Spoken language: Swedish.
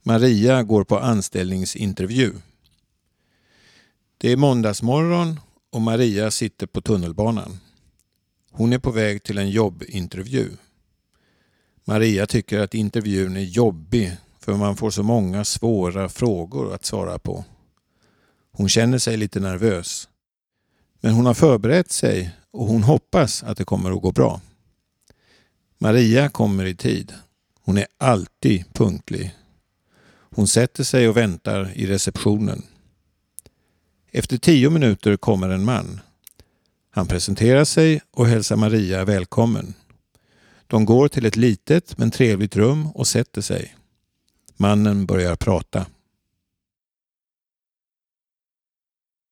Maria går på anställningsintervju. Det är måndagsmorgon och Maria sitter på tunnelbanan. Hon är på väg till en jobbintervju. Maria tycker att intervjun är jobbig för man får så många svåra frågor att svara på. Hon känner sig lite nervös. Men hon har förberett sig och hon hoppas att det kommer att gå bra. Maria kommer i tid. Hon är alltid punktlig. Hon sätter sig och väntar i receptionen. Efter 10 minuter kommer en man. Han presenterar sig och hälsar Maria välkommen. De går till ett litet men trevligt rum och sätter sig. Mannen börjar prata.